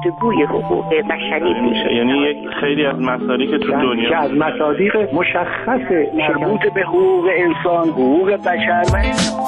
گفتگوی حقوق بشری میشه. یعنی خیلی از مصادیق که تو دنیا از مصادیق مشخص مربوط به حقوق انسان، حقوق بشر و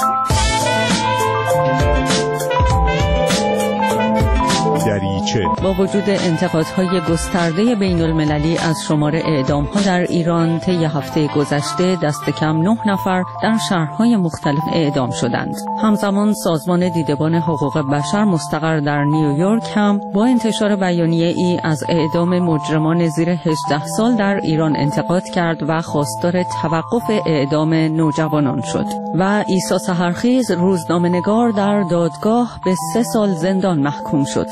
با وجود انتقادهای گسترده بین المللی از شمار اعدام‌ها در ایران، طی هفته گذشته دست کم 9 نفر در شهرهای مختلف اعدام شدند. همزمان سازمان دیدبان حقوق بشر مستقر در نیویورک هم با انتشار بیانیه‌ای از اعدام مجرمان زیر 18 سال در ایران انتقاد کرد و خواستار توقف اعدام نوجوانان شد. و عیسی سحرخیز، روزنامه‌نگار، در دادگاه به 3 سال زندان محکوم شد.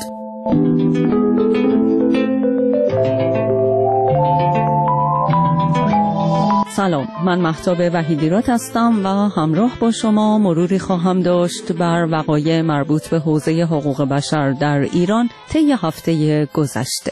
سلام، من مهتاب وحیدیراد هستم و همراه با شما مروری خواهم داشت بر وقایع مربوط به حوزه حقوق بشر در ایران طی هفته گذشته.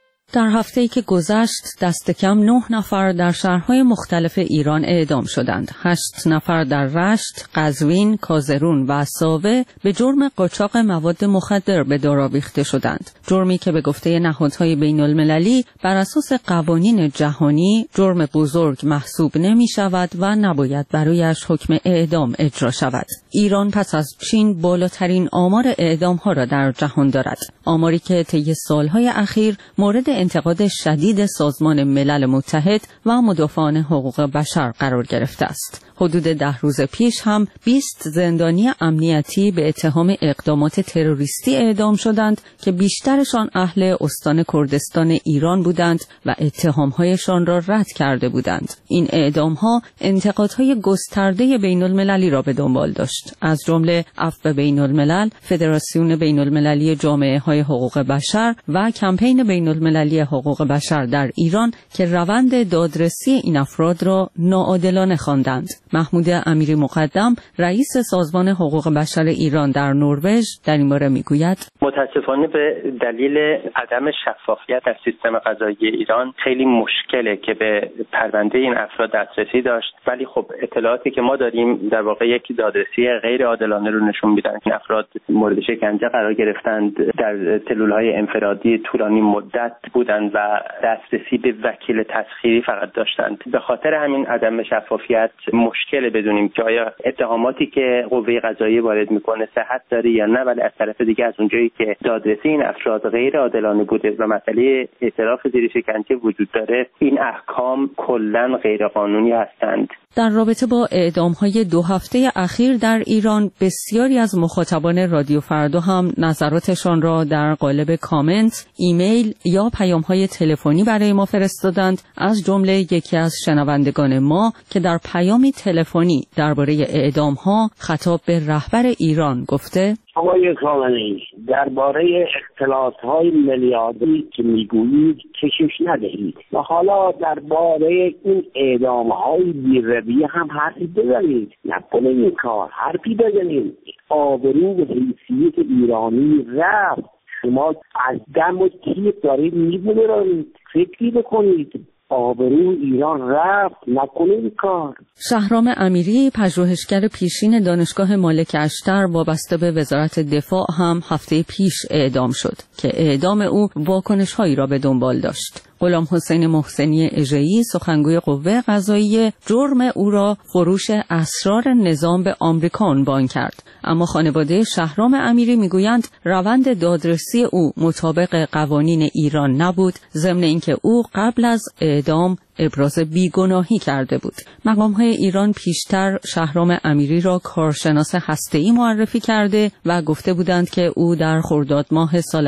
در هفته‌ای که گذشت دست کم 9 نفر در شهرهای مختلف ایران اعدام شدند. 8 نفر در رشت، قزوین، کازرون و ساوه به جرم قاچاق مواد مخدر به دار آویخته شدند. جرمی که به گفته نهادهای بین‌المللی بر اساس قوانین جهانی جرم بزرگ محسوب نمی شود و نباید برایش حکم اعدام اجرا شود. ایران پس از چین بالاترین آمار اعدام‌ها را در جهان دارد. آماری که طی سالهای اخیر مورد انتقاد شدید سازمان ملل متحد و مدافعان حقوق بشر قرار گرفته است. حدود 10 روز پیش هم 20 زندانی امنیتی به اتهام اقدامات تروریستی اعدام شدند که بیشترشان اهل استان کردستان ایران بودند و اتهامهایشان را رد کرده بودند. این اعدامها انتقادهای گسترده بین المللی را به دنبال داشت، از جمله عفو بین الملل، فدراسیون بین المللی جامعه های حقوق بشر و کمپین بین المللی حقوق بشر در ایران که روند دادرسی این افراد را ناعادلانه خواندند. محمود امیری مقدم، رئیس سازمان حقوق بشر ایران در نروژ، در این باره میگوید: متاسفانه به دلیل عدم شفافیت در سیستم قضایی ایران خیلی مشکله که به پرونده این افراد دسترسی داشت، ولی خب اطلاعاتی که ما داریم در واقع یک دادرسی غیر عادلانه رو نشون میدن. این افراد مورد شکنجه قرار گرفتند، در سلول‌های انفرادی طولانی مدت بودند و دسترسی به وکیل تسخیری فقط داشتند. به خاطر همین عدم شفافیت مشکل بدونیم که آیا اتهاماتی که قوه قضاییه وارد میکنه صحت داره یا نه، ولی از طرف دیگه از اونجایی که دادرسی این افراد غیر عادلانه بوده و مسئله اعتراف زیر شکنجه وجود داره، این احکام کلاً غیر قانونی هستند. در رابطه با اعدام‌های 2 هفته اخیر در ایران، بسیاری از مخاطبان رادیو فردا هم نظراتشان را در قالب کامنت، ایمیل یا پیام‌های تلفنی برای ما فرستادند. از جمله یکی از شنوندگان ما که در پیامی تلفنی درباره اعدام‌ها خطاب به رهبر ایران گفته: آقای خامنه‌ای، درباره اختلاس‌های میلیاردی که میگویید کشش ندهید و حالا درباره این اعدام‌های بی‌رویه هم حرفی بزنید. نکنید این کار، حرفی بزنید. آبرو و حیثیت ایرانی رفت. شما از دم و تیغ دارید می‌برید. فکری بکنید. آبرو ایران رفت، نکنید کار. شهرام امیری، پژوهشگر پیشین دانشگاه مالک اشتر وابسته به وزارت دفاع، هم هفته پیش اعدام شد که اعدام او واکنش‌هایی را به دنبال داشت. غلام حسین محسنی اژه‌ای، سخنگوی قوه قضاییه، جرم او را فروش اسرار نظام به آمریکا عنوان کرد. اما خانواده شهرام امیری میگویند روند دادرسی او مطابق قوانین ایران نبود، ضمن اینکه او قبل از اعدام ابراز بیگناهی کرده بود. مقام‌های ایران پیشتر شهرام امیری را کارشناس هسته‌ای معرفی کرده و گفته بودند که او در خرداد ماه سال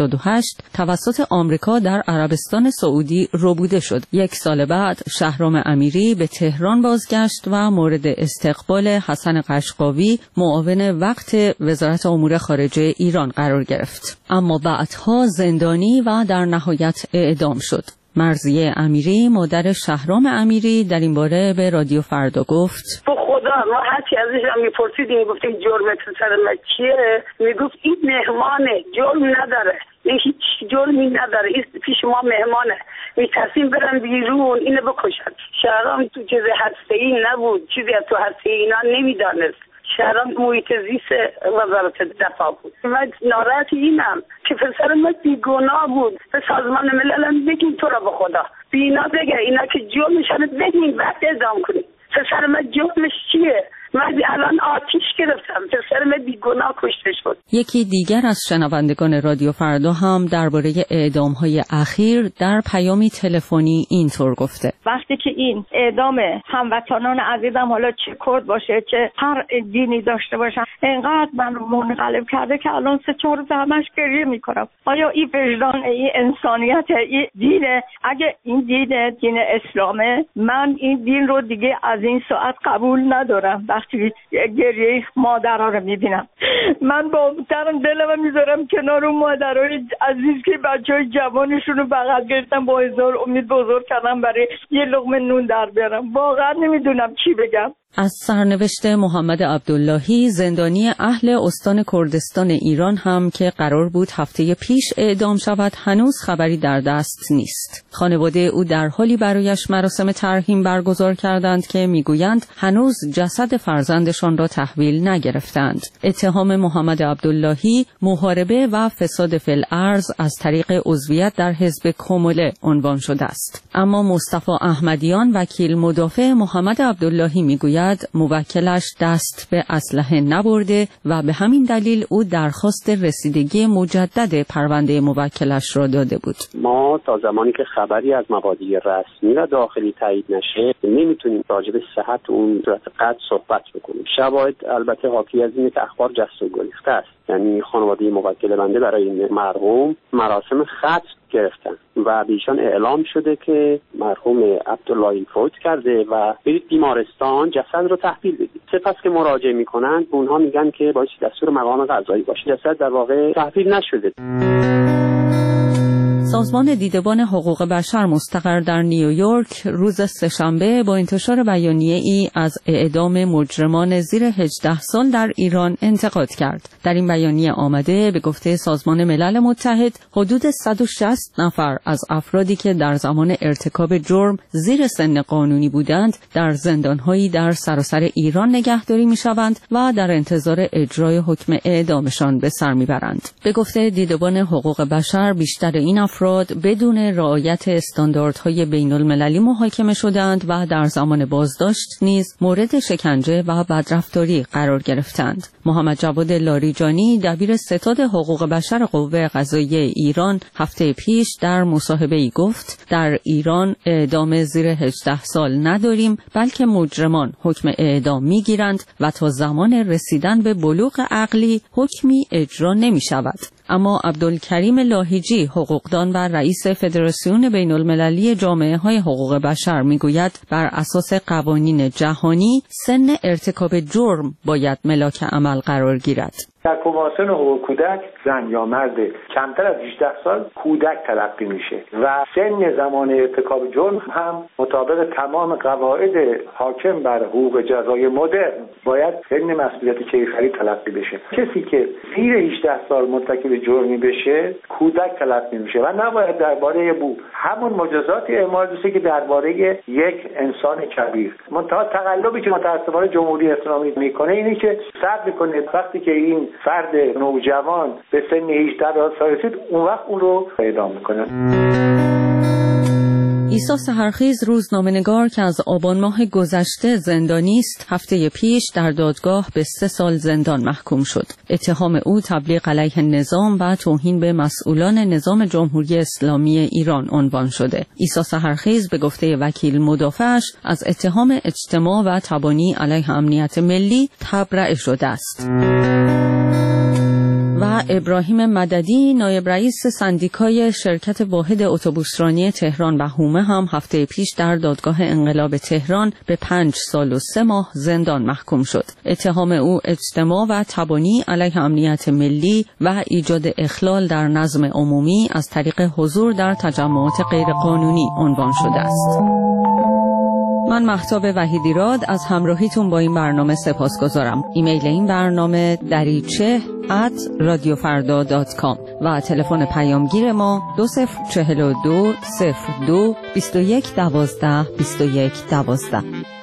88 توسط آمریکا در عربستان سعودی ربوده شد. 1 سال بعد شهرام امیری به تهران بازگشت و مورد استقبال حسن قشقاوی، معاون وقت وزارت امور خارجه ایران قرار گرفت. اما بعدها زندانی و در نهایت اعدام شد. مرضیه امیری، مادر شهرام امیری، در این باره به رادیو فردا گفت: تو خدا ما هرچی ازش هم میپرسیدیم، گفتیم جرمت سر من چیه؟ میگفت این مهمانه، جرم نداره، این هیچ جرمی نداره، این پیش ما مهمانه، میترسیم برن بیرون اینو بکشن. شهرام تو چیز هسته‌ای نبود، چیزی از تو هسته اینا نمیدانست. شهران محیط زیست وزارت دفاع بود. من ناراحت اینم که پسر من بیگناه بود. به سازمان ملل بگین تو را به خدا بینا بگه اینا که جرمشان بگین بعد اعدام کنین. پسر من جرمش چیه؟ من الان آتیش گرفتم، پسر من بیگناه کشته شد. یکی دیگر از شنوندگان رادیو فردا هم درباره اعدام‌های اخیر در پیامی تلفنی اینطور گفته: وقتی که این اعدام هموطنان عزیزم، حالا چه کرد باشه چه هر دینی داشته باشن، اینقدر من رو منقلب کرده که الان 3-4 روز همش گریه میکنم. آیا این وجدان، این انسانیت، این دینه؟ اگه این دین اسلامه، من این دین رو دیگه از این ساعت قبول ندارم. وقتی گریه مادرها رو میبینم، من با دلم میذارم کنار اون مادرهای عزیز که بچهای جوانشون رو بغل گرفتن، با هزار امید بزرگ کردن برای یه لقمه نون در بیارم. واقعا نمیدونم چی بگم. از سرنوشت محمد عبداللهی، زندانی اهل استان کردستان ایران هم که قرار بود هفته پیش اعدام شود، هنوز خبری در دست نیست. خانواده او در حالی برایش مراسم ترحیم برگزار کردند که میگویند هنوز جسد فرزندشان را تحویل نگرفتند. اتهام محمد عبداللهی محاربه و فساد فی الارض از طریق عضویت در حزب کموله عنوان شده است. اما مصطفی احمدیان، وکیل مدافع محمد عبداللهی، میگوید موکلش دست به اسلحه نبرده و به همین دلیل او درخواست رسیدگی مجدد پرونده موکلش را داده بود. ما تا زمانی که خبری از مبادی رسمی و داخلی تایید نشه نمیتونیم راجع به صحت اون صورت قطع صحبت بکنیم. شواهد البته حاکی از اینه که اخبار جست و گریخته است. یعنی خانواده موکل بنده برای این مرحوم مراسم ختم گرفتن و بیشان اعلام شده که مرحوم عبداللهی فوت کرده و برید بیمارستان جسد رو تحویل بدید. سپس که مراجعه میکنن اونها میگن که باید دستور مقام قضایی باشه، جسد در واقع تحویل نشده. سازمان دیدبان حقوق بشر مستقر در نیویورک روز سه‌شنبه با انتشار بیانیه‌ای از اعدام مجرمان زیر 18 سال در ایران انتقاد کرد. در این بیانیه آمده به گفته سازمان ملل متحد حدود 160 نفر از افرادی که در زمان ارتکاب جرم زیر سن قانونی بودند در زندان‌هایی در سراسر ایران نگهداری می‌شوند و در انتظار اجرای حکم اعدامشان به سر می‌برند. به گفته دیدبان حقوق بشر بیشتر این افراد بدون رعایت استانداردهای بین‌المللی محاکمه شدند و در زمان بازداشت نیز مورد شکنجه و بدرفتاری قرار گرفتند. محمد جواد لاریجانی، دبیر ستاد حقوق بشر قوه قضاییه ایران، هفته پیش در مصاحبه‌ای گفت در ایران اعدام زیر 18 سال نداریم، بلکه مجرمان حکم اعدام میگیرند و تا زمان رسیدن به بلوغ عقلی حکمی اجرا نمی‌شود. اما عبدالکریم لاهیجی، حقوقدان و رئیس فدراسیون بین‌المللی جامعه‌های حقوق بشر، میگوید بر اساس قوانین جهانی سن ارتکاب جرم باید ملاک عمل قرار گیرد. در کنوانسیون حقوق کودک زن یا مرد کمتر از 18 سال کودک تلقی میشه و سن زمان ارتکاب جرم هم مطابق تمام قواعد حاکم بر حقوق جزای مدرن باید سن مسئولیت کیفری تلقی بشه. کسی که زیر 18 سال مرتکب جرمی بشه کودک تلقی میشه و نباید درباره بو همون مجازات اعمال بشه که درباره یک انسان کبیر. منتها تقلبی که متأسفانه جمهوری اسلامی میکنه اینه که صبر میکنه وقتی که این فرد نوجوان به سن 18 سال رسید اون وقت اون رو اعدام میکنه. عیسی سحرخیز، روزنامه‌نگار که از آبان ماه گذشته زندانی است، هفته پیش در دادگاه به 3 سال زندان محکوم شد. اتهام او تبلیغ علیه نظام و توهین به مسئولان نظام جمهوری اسلامی ایران عنوان شده. عیسی سحرخیز به گفته وکیل مدافعش از اتهام اجتماع و تبانی علیه امنیت ملی تبرئه شده است. و ابراهیم مددی، نایب رئیس سندیکای شرکت واحد اتوبوسرانی تهران و حومه، هم هفته پیش در دادگاه انقلاب تهران به 5 سال و 3 ماه زندان محکوم شد. اتهام او اجتماع و تبانی علیه امنیت ملی و ایجاد اخلال در نظم عمومی از طریق حضور در تجمعات غیرقانونی عنوان شده است. من مهتاب وحیدیراد از همراهیتون با این برنامه سپاسگزارم. ایمیل این برنامه dariche@radiofarda.com و تلفن پیامگیر ما 2042 02 21 12 21 12.